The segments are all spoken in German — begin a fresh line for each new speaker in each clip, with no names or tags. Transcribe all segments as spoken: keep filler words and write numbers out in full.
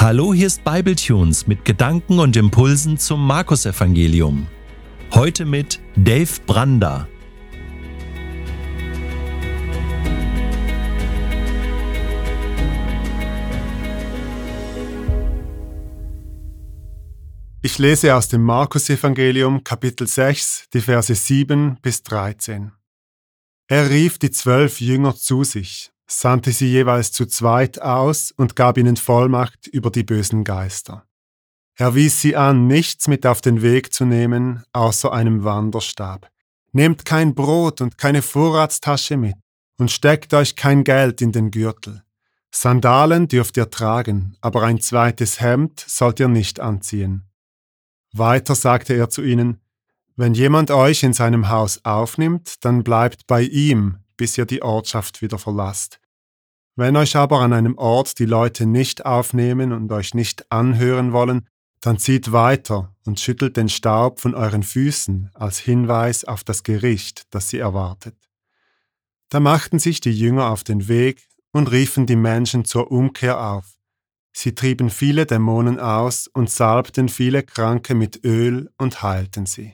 Hallo, hier ist Bibletunes mit Gedanken und Impulsen zum Markus-Evangelium. Heute mit Dave Brander.
Ich lese aus dem Markus-Evangelium Kapitel sechs, die Verse sieben bis dreizehn. Er rief die zwölf Jünger zu sich, sandte sie jeweils zu zweit aus und gab ihnen Vollmacht über die bösen Geister. Er wies sie an, nichts mit auf den Weg zu nehmen, außer einem Wanderstab. Nehmt kein Brot und keine Vorratstasche mit und steckt euch kein Geld in den Gürtel. Sandalen dürft ihr tragen, aber ein zweites Hemd sollt ihr nicht anziehen. Weiter sagte er zu ihnen: Wenn jemand euch in seinem Haus aufnimmt, dann bleibt bei ihm, bis ihr die Ortschaft wieder verlasst. Wenn euch aber an einem Ort die Leute nicht aufnehmen und euch nicht anhören wollen, dann zieht weiter und schüttelt den Staub von euren Füßen als Hinweis auf das Gericht, das sie erwartet. Da machten sich die Jünger auf den Weg und riefen die Menschen zur Umkehr auf. Sie trieben viele Dämonen aus und salbten viele Kranke mit Öl und heilten sie.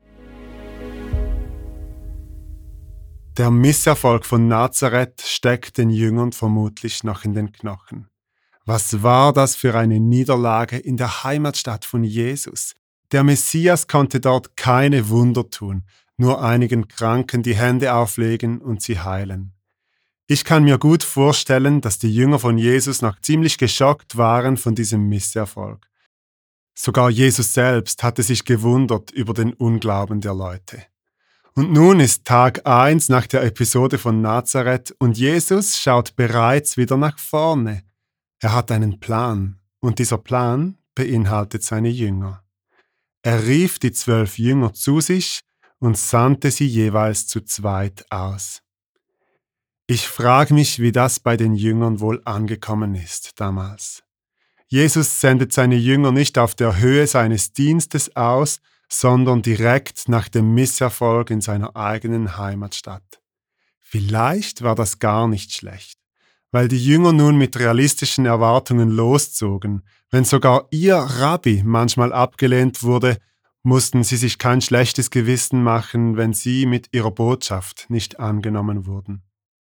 Der Misserfolg von Nazareth steckt den Jüngern vermutlich noch in den Knochen. Was war das für eine Niederlage in der Heimatstadt von Jesus? Der Messias konnte dort keine Wunder tun, nur einigen Kranken die Hände auflegen und sie heilen. Ich kann mir gut vorstellen, dass die Jünger von Jesus noch ziemlich geschockt waren von diesem Misserfolg. Sogar Jesus selbst hatte sich gewundert über den Unglauben der Leute. Und nun ist Tag eins nach der Episode von Nazareth und Jesus schaut bereits wieder nach vorne. Er hat einen Plan und dieser Plan beinhaltet seine Jünger. Er rief die zwölf Jünger zu sich und sandte sie jeweils zu zweit aus. Ich frage mich, wie das bei den Jüngern wohl angekommen ist damals. Jesus sendet seine Jünger nicht auf der Höhe seines Dienstes aus, sondern direkt nach dem Misserfolg in seiner eigenen Heimatstadt. Vielleicht war das gar nicht schlecht, weil die Jünger nun mit realistischen Erwartungen loszogen. Wenn sogar ihr Rabbi manchmal abgelehnt wurde, mussten sie sich kein schlechtes Gewissen machen, wenn sie mit ihrer Botschaft nicht angenommen wurden.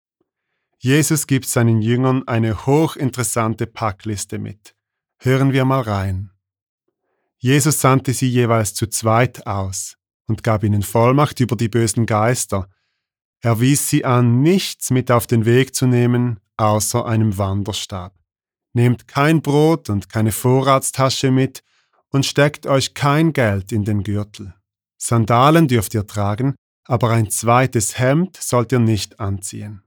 Jesus gibt seinen Jüngern eine hochinteressante Packliste mit. Hören wir mal rein. Jesus sandte sie jeweils zu zweit aus und gab ihnen Vollmacht über die bösen Geister. Er wies sie an, nichts mit auf den Weg zu nehmen, außer einem Wanderstab. Nehmt kein Brot und keine Vorratstasche mit und steckt euch kein Geld in den Gürtel. Sandalen dürft ihr tragen, aber ein zweites Hemd sollt ihr nicht anziehen.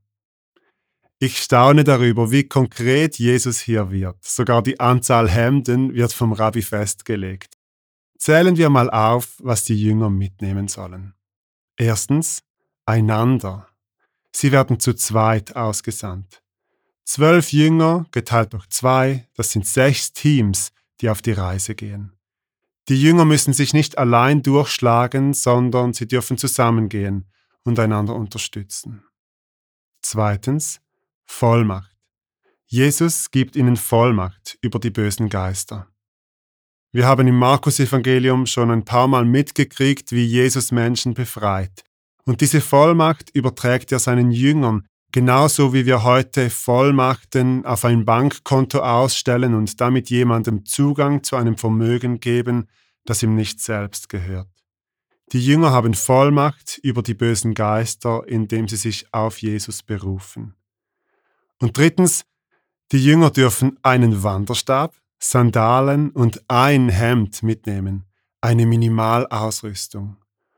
Ich staune darüber, wie konkret Jesus hier wird. Sogar die Anzahl Hemden wird vom Rabbi festgelegt. Zählen wir mal auf, was die Jünger mitnehmen sollen. Erstens, einander. Sie werden zu zweit ausgesandt. Zwölf Jünger, geteilt durch zwei, das sind sechs Teams, die auf die Reise gehen. Die Jünger müssen sich nicht allein durchschlagen, sondern sie dürfen zusammengehen und einander unterstützen. Zweitens, Vollmacht. Jesus gibt ihnen Vollmacht über die bösen Geister. Wir haben im Markus-Evangelium schon ein paar Mal mitgekriegt, wie Jesus Menschen befreit. Und diese Vollmacht überträgt er seinen Jüngern, genauso wie wir heute Vollmachten auf ein Bankkonto ausstellen und damit jemandem Zugang zu einem Vermögen geben, das ihm nicht selbst gehört. Die Jünger haben Vollmacht über die bösen Geister, indem sie sich auf Jesus berufen. Und drittens, die Jünger dürfen einen Wanderstab, Sandalen und ein Hemd mitnehmen, eine Minimalausrüstung.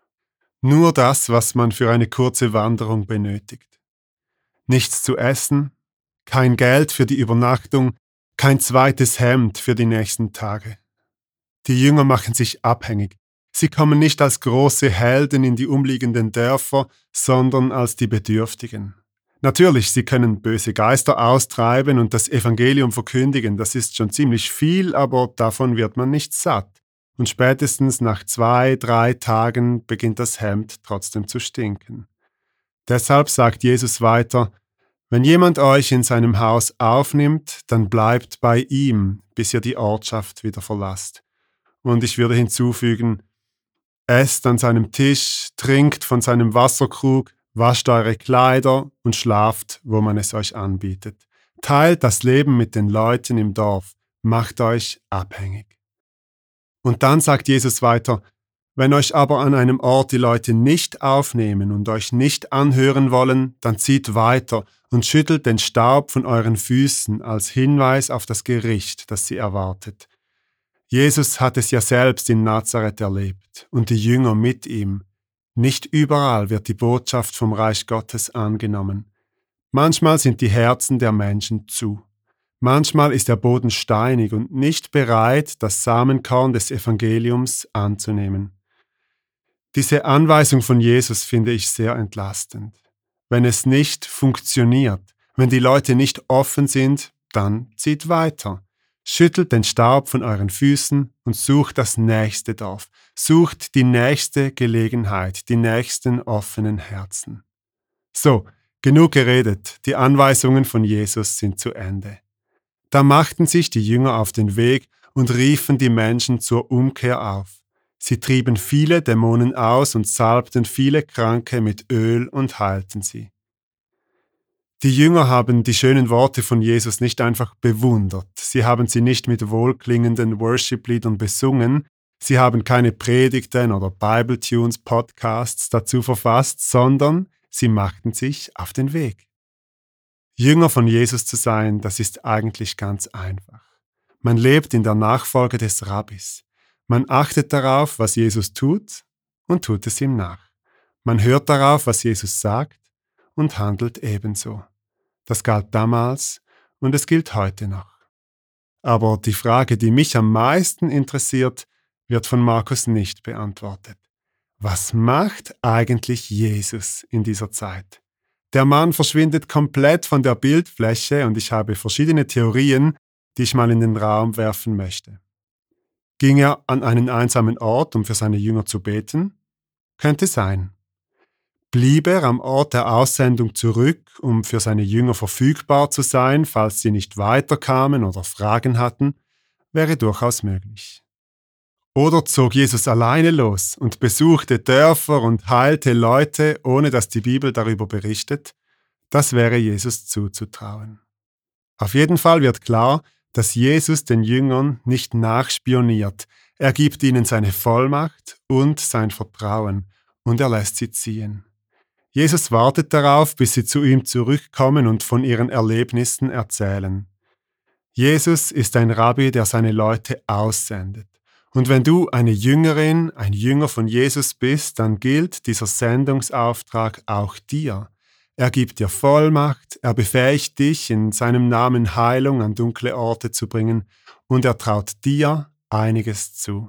Nur das, was man für eine kurze Wanderung benötigt. Nichts zu essen, kein Geld für die Übernachtung, kein zweites Hemd für die nächsten Tage. Die Jünger machen sich abhängig. Sie kommen nicht als große Helden in die umliegenden Dörfer, sondern als die Bedürftigen. Natürlich, sie können böse Geister austreiben und das Evangelium verkündigen, das ist schon ziemlich viel, aber davon wird man nicht satt. Und spätestens nach zwei, drei Tagen beginnt das Hemd trotzdem zu stinken. Deshalb sagt Jesus weiter: Wenn jemand euch in seinem Haus aufnimmt, dann bleibt bei ihm, bis ihr die Ortschaft wieder verlasst. Und ich würde hinzufügen, esst an seinem Tisch, trinkt von seinem Wasserkrug, wascht eure Kleider und schlaft, wo man es euch anbietet. Teilt das Leben mit den Leuten im Dorf, macht euch abhängig. Und dann sagt Jesus weiter, wenn euch aber an einem Ort die Leute nicht aufnehmen und euch nicht anhören wollen, dann zieht weiter und schüttelt den Staub von euren Füßen als Hinweis auf das Gericht, das sie erwartet. Jesus hat es ja selbst in Nazareth erlebt und die Jünger mit ihm. Nicht überall wird die Botschaft vom Reich Gottes angenommen. Manchmal sind die Herzen der Menschen zu. Manchmal ist der Boden steinig und nicht bereit, das Samenkorn des Evangeliums anzunehmen. Diese Anweisung von Jesus finde ich sehr entlastend. Wenn es nicht funktioniert, wenn die Leute nicht offen sind, dann zieht weiter. Schüttelt den Staub von euren Füßen und sucht das nächste Dorf. Sucht die nächste Gelegenheit, die nächsten offenen Herzen. So, genug geredet, die Anweisungen von Jesus sind zu Ende. Da machten sich die Jünger auf den Weg und riefen die Menschen zur Umkehr auf. Sie trieben viele Dämonen aus und salbten viele Kranke mit Öl und heilten sie. Die Jünger haben die schönen Worte von Jesus nicht einfach bewundert. Sie haben sie nicht mit wohlklingenden Worship-Liedern besungen. Sie haben keine Predigten oder Bible-Tunes, Podcasts dazu verfasst, sondern sie machten sich auf den Weg. Jünger von Jesus zu sein, das ist eigentlich ganz einfach. Man lebt in der Nachfolge des Rabbis. Man achtet darauf, was Jesus tut und tut es ihm nach. Man hört darauf, was Jesus sagt und handelt ebenso. Das galt damals und es gilt heute noch. Aber die Frage, die mich am meisten interessiert, wird von Markus nicht beantwortet. Was macht eigentlich Jesus in dieser Zeit? Der Mann verschwindet komplett von der Bildfläche und ich habe verschiedene Theorien, die ich mal in den Raum werfen möchte. Ging er an einen einsamen Ort, um für seine Jünger zu beten? Könnte sein. Blieb er am Ort der Aussendung zurück, um für seine Jünger verfügbar zu sein, falls sie nicht weiterkamen oder Fragen hatten? Wäre durchaus möglich. Oder zog Jesus alleine los und besuchte Dörfer und heilte Leute, ohne dass die Bibel darüber berichtet? Das wäre Jesus zuzutrauen. Auf jeden Fall wird klar, dass Jesus den Jüngern nicht nachspioniert. Er gibt ihnen seine Vollmacht und sein Vertrauen und er lässt sie ziehen. Jesus wartet darauf, bis sie zu ihm zurückkommen und von ihren Erlebnissen erzählen. Jesus ist ein Rabbi, der seine Leute aussendet. Und wenn du eine Jüngerin, ein Jünger von Jesus bist, dann gilt dieser Sendungsauftrag auch dir. Er gibt dir Vollmacht, er befähigt dich, in seinem Namen Heilung an dunkle Orte zu bringen und er traut dir einiges zu.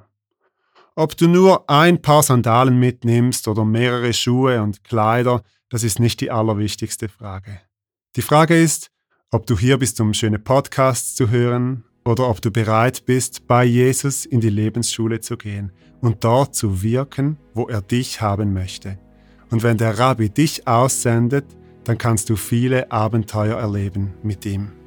Ob du nur ein paar Sandalen mitnimmst oder mehrere Schuhe und Kleider, das ist nicht die allerwichtigste Frage. Die Frage ist, ob du hier bist, um schöne Podcasts zu hören oder ob du bereit bist, bei Jesus in die Lebensschule zu gehen und dort zu wirken, wo er dich haben möchte. Und wenn der Rabbi dich aussendet, dann kannst du viele Abenteuer erleben mit ihm.